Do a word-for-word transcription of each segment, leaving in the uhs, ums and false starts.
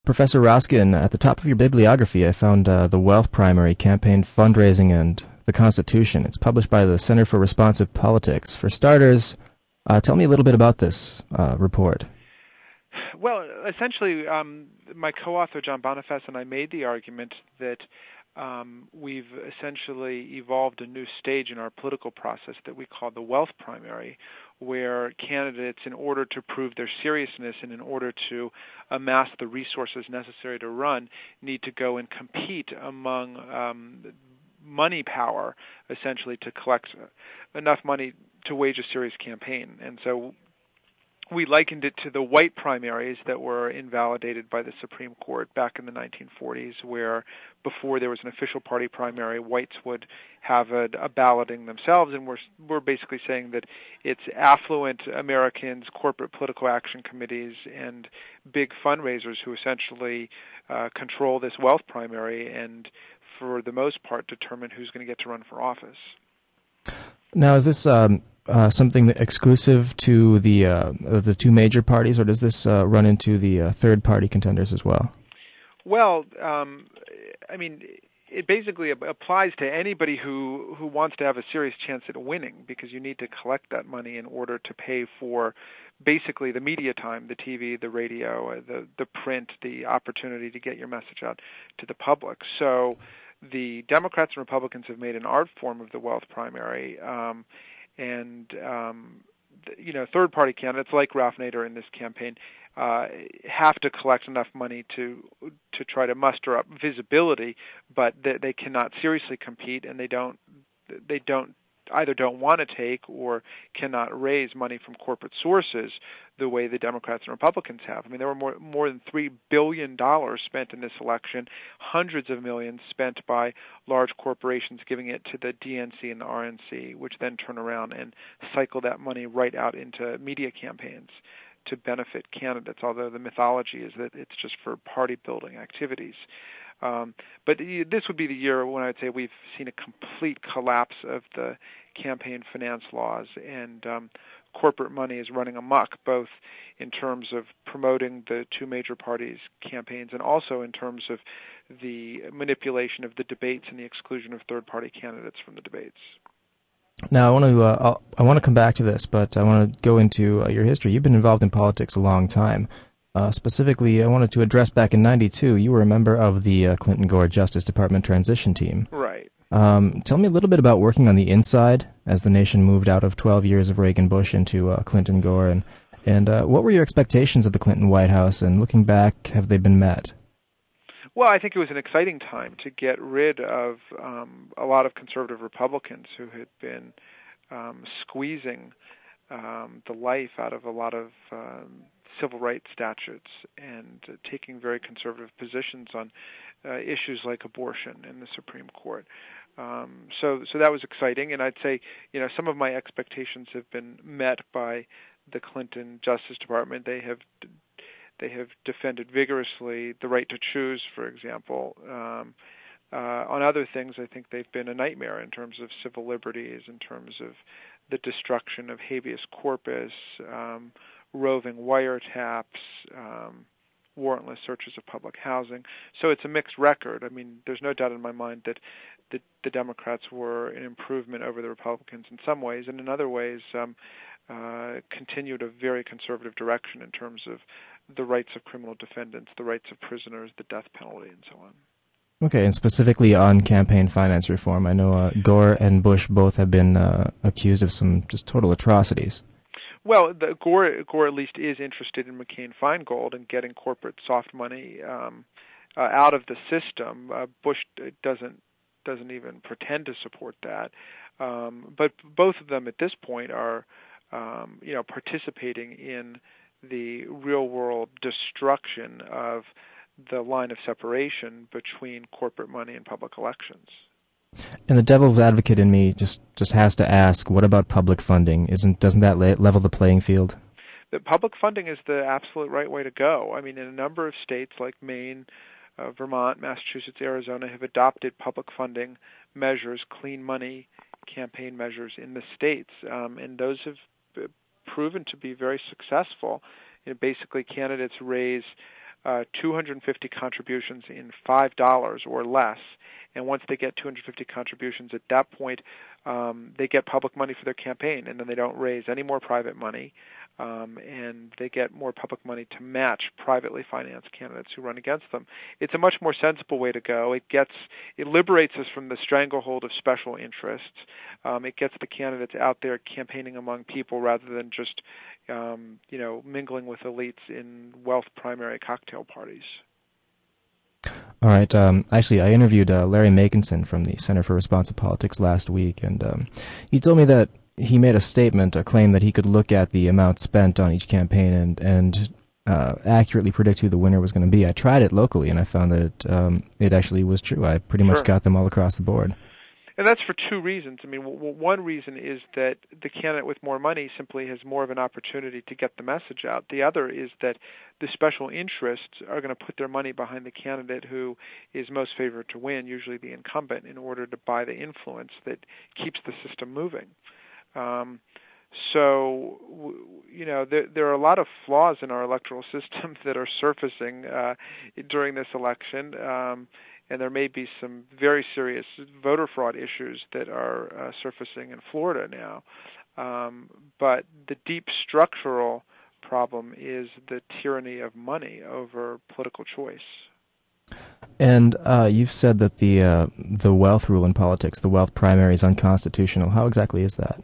Professor Roskin, at the top of your bibliography, I found uh, The Wealth Primary, Campaign Fundraising and the Constitution. It's published by the Center for Responsive Politics. For starters, uh, tell me a little bit about this uh, report. Well, essentially, um, my co-author, John Boniface, and I made the argument that um, we've essentially evolved a new stage in our political process that we call the wealth primary, where candidates, in order to prove their seriousness and in order to amass the resources necessary to run, need to go and compete among um, money power, essentially, to collect enough money to wage a serious campaign. And so we likened it to the white primaries that were invalidated by the Supreme Court back in the nineteen forties, where before there was an official party primary, whites would have a, a balloting themselves, and we're, we're basically saying that it's affluent Americans, corporate political action committees, and big fundraisers who essentially uh, control this wealth primary and, for the most part, determine who's going to get to run for office. Now, is this um, uh, something that exclusive to the uh, the two major parties, or does this uh, run into the uh, third-party contenders as well? Well, um, I mean, it basically applies to anybody who, who wants to have a serious chance at winning, because you need to collect that money in order to pay for basically the media time, the T V, the radio, the, the print, the opportunity to get your message out to the public. So the Democrats and Republicans have made an art form of the wealth primary, um, and um, th- you know, third-party candidates like Ralph Nader in this campaign uh, have to collect enough money to to try to muster up visibility, but they, they cannot seriously compete, and they don't they don't either don't want to take or cannot raise money from corporate sources the way the Democrats and Republicans have. I mean, there were more more than three billion dollars spent in this election, hundreds of millions spent by large corporations giving it to the D N C and the R N C, which then turn around and cycle that money right out into media campaigns to benefit candidates, although the mythology is that it's just for party-building activities. Um, but this would be the year when I would say we've seen a complete collapse of the campaign finance laws, and um, corporate money is running amok, both in terms of promoting the two major parties' campaigns and also in terms of the manipulation of the debates and the exclusion of third-party candidates from the debates. Now, I want to uh, I'll, I want to come back to this, but I want to go into uh, your history. You've been involved in politics a long time. Uh, specifically, I wanted to address back in ninety-two, you were a member of the uh, Clinton-Gore Justice Department transition team. Right. Um, tell me a little bit about working on the inside as the nation moved out of twelve years of Reagan-Bush into uh, Clinton-Gore, and, and uh, what were your expectations of the Clinton White House, and looking back, have they been met? Well, I think it was an exciting time to get rid of um, a lot of conservative Republicans who had been um, squeezing um, the life out of a lot of um, civil rights statutes and uh, taking very conservative positions on uh, issues like abortion in the Supreme Court. Um, so, so that was exciting, and I'd say, you know, some of my expectations have been met by the Clinton Justice Department. They have they have defended vigorously the right to choose, for example. Um, uh, on other things, I think they've been a nightmare in terms of civil liberties, in terms of the destruction of habeas corpus, um, roving wiretaps, um, warrantless searches of public housing. So it's a mixed record. I mean, there's no doubt in my mind that the, the Democrats were an improvement over the Republicans in some ways, and in other ways um, uh, continued a very conservative direction in terms of the rights of criminal defendants, the rights of prisoners, the death penalty, and so on. Okay, and specifically on campaign finance reform, I know uh, Gore and Bush both have been uh, accused of some just total atrocities. Well, the, Gore, Gore at least is interested in McCain-Feingold and getting corporate soft money um, uh, out of the system. Uh, Bush doesn't doesn't even pretend to support that. Um, but both of them at this point are, um, you know, participating in the real-world destruction of the line of separation between corporate money and public elections. And the devil's advocate in me just, just has to ask, what about public funding? Isn't doesn't that la- level the playing field? The public funding is the absolute right way to go. I mean, in a number of states like Maine, uh, Vermont, Massachusetts, Arizona have adopted public funding measures, clean money campaign measures in the states, um, and those have proven to be very successful. You know, basically, candidates raise uh, two hundred fifty contributions in five dollars or less. And once they get two hundred fifty contributions, at that point, um, they get public money for their campaign, and then they don't raise any more private money, um, and they get more public money to match privately financed candidates who run against them. It's a much more sensible way to go. It gets, it liberates us from the stranglehold of special interests. Um, it gets the candidates out there campaigning among people rather than just, um, you know, mingling with elites in wealth primary cocktail parties. All right. Um, actually, I interviewed uh, Larry Makinson from the Center for Responsive Politics last week, and um, he told me that he made a statement, a claim that he could look at the amount spent on each campaign and and uh, accurately predict who the winner was going to be. I tried it locally, and I found that it, um, it actually was true. I pretty much Sure. got them all across the board. And that's for two reasons. I mean, w- one reason is that the candidate with more money simply has more of an opportunity to get the message out. The other is that the special interests are going to put their money behind the candidate who is most favored to win, usually the incumbent, in order to buy the influence that keeps the system moving. Um, so, w- you know, there, there are a lot of flaws in our electoral system that are surfacing uh, during this election. Um, And there may be some very serious voter fraud issues that are uh, surfacing in Florida now. Um, but the deep structural problem is the tyranny of money over political choice. And uh, you've said that the uh, the wealth rule in politics, the wealth primary, is unconstitutional. How exactly is that?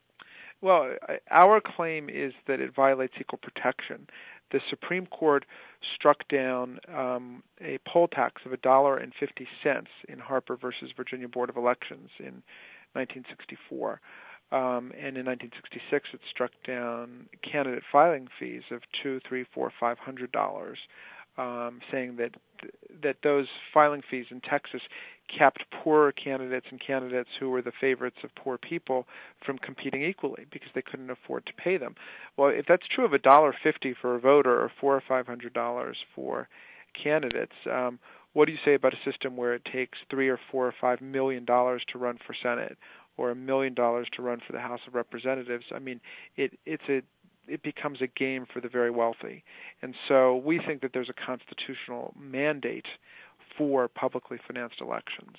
Well, our claim is that it violates equal protection. The Supreme Court struck down um, a poll tax of a dollar and fifty cents in Harper versus Virginia Board of Elections in nineteen sixty-four, um, and in nineteen sixty-six it struck down candidate filing fees of two, three, four, five hundred dollars, um, saying that that those filing fees in Texas kept poorer candidates and candidates who were the favorites of poor people from competing equally because they couldn't afford to pay them. Well, if that's true of a dollar fifty for a voter or four or five hundred dollars for candidates, um, what do you say about a system where it takes three or four or five million dollars to run for Senate or a million dollars to run for the House of Representatives? I mean, it it's a it becomes a game for the very wealthy, and so we think that there's a constitutional mandate for publicly financed elections.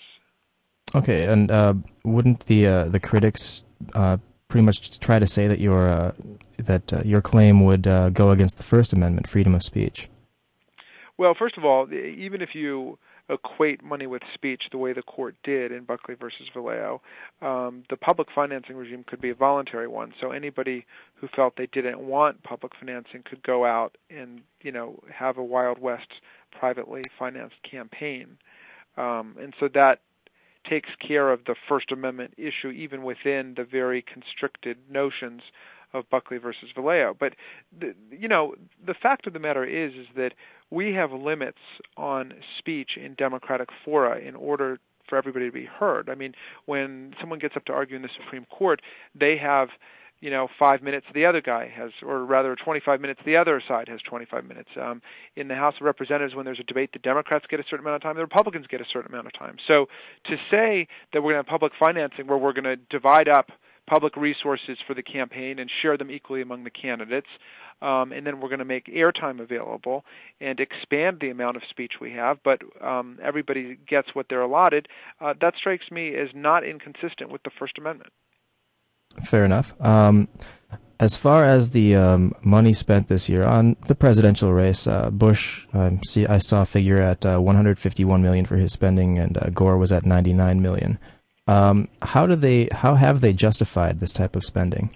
Okay, and uh, wouldn't the uh, the critics uh, pretty much try to say that your uh, that uh, your claim would uh, go against the First Amendment, freedom of speech? Well, first of all, even if you equate money with speech the way the court did in Buckley versus Vallejo, um, the public financing regime could be a voluntary one. So anybody who felt they didn't want public financing could go out and, you know, have a Wild West privately financed campaign. Um, and so that takes care of the First Amendment issue even within the very constricted notions of Buckley versus Vallejo. But, the, you know, the fact of the matter is, is that we have limits on speech in democratic fora in order for everybody to be heard. I mean, when someone gets up to argue in the Supreme Court, they have, you know, five minutes, the other guy has, or rather twenty-five minutes, the other side has twenty-five minutes. Um, in the House of Representatives, when there's a debate, the Democrats get a certain amount of time, the Republicans get a certain amount of time. So to say that we're going to have public financing where we're going to divide up public resources for the campaign and share them equally among the candidates, um, and then we're going to make airtime available and expand the amount of speech we have, but um, everybody gets what they're allotted, uh, that strikes me as not inconsistent with the First Amendment. Fair enough. Um, as far as the um, money spent this year on the presidential race, uh, Bush, um, see, I saw a figure at uh, one hundred fifty-one million dollars for his spending, and uh, Gore was at ninety-nine million dollars. Um, how do they? How have they justified this type of spending?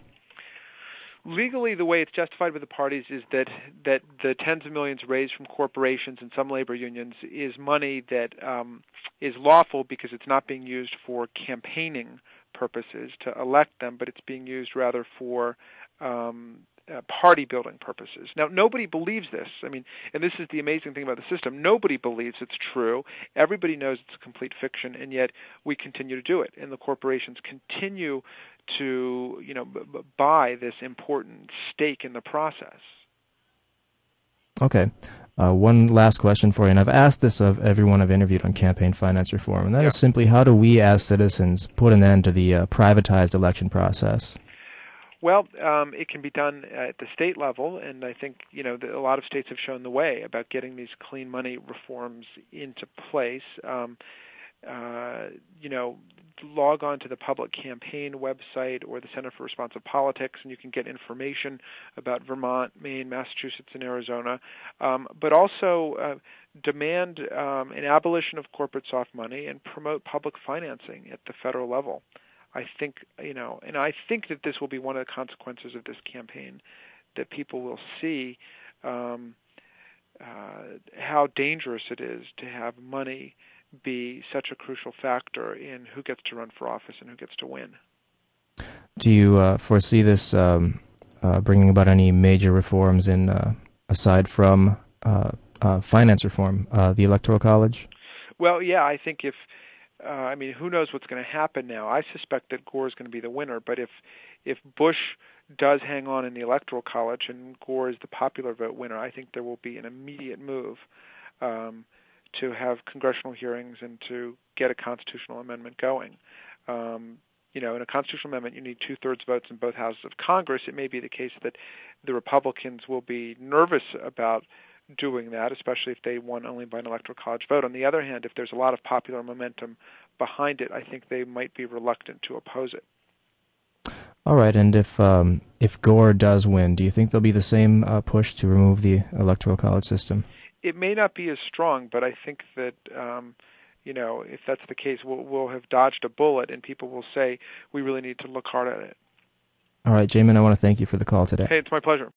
Legally, the way it's justified with the parties is that that the tens of millions raised from corporations and some labor unions is money that um, is lawful because it's not being used for campaigning purposes to elect them, but it's being used rather for um, uh, party building purposes. Now, nobody believes this. I mean, and this is the amazing thing about the system. Nobody believes it's true. Everybody knows it's a complete fiction, and yet we continue to do it. And the corporations continue to, you know, b- b- buy this important stake in the process. Okay. Uh, one last question for you, and I've asked this of everyone I've interviewed on campaign finance reform, and that yeah. is simply, how do we as citizens put an end to the uh, privatized election process? Well, um, it can be done at the state level, and I think you know the, a lot of states have shown the way about getting these clean money reforms into place. Um, uh, you know, log on to the Public Campaign website or the Center for Responsive Politics, and you can get information about Vermont, Maine, Massachusetts, and Arizona. Um, but also uh, demand um, an abolition of corporate soft money and promote public financing at the federal level. I think, you know, and I think that this will be one of the consequences of this campaign, that people will see um, uh, how dangerous it is to have money be such a crucial factor in who gets to run for office and who gets to win. Do you uh, foresee this um, uh, bringing about any major reforms in, uh, aside from uh, uh, finance reform, uh, the Electoral College? Well, yeah, I think if, uh, I mean, who knows what's going to happen now. I suspect that Gore is going to be the winner, but if if Bush does hang on in the Electoral College and Gore is the popular vote winner, I think there will be an immediate move um, to have congressional hearings and to get a constitutional amendment going. Um, you know, in a constitutional amendment, you need two-thirds votes in both houses of Congress. It may be the case that the Republicans will be nervous about doing that, especially if they won only by an Electoral College vote. On the other hand, if there's a lot of popular momentum behind it, I think they might be reluctant to oppose it. All right, and if um, if Gore does win, do you think there'll be the same uh, push to remove the Electoral College system? It may not be as strong, but I think that, um, you know, if that's the case, we'll, we'll have dodged a bullet, and people will say we really need to look hard at it. All right, Jamin, I want to thank you for the call today. Hey, it's my pleasure.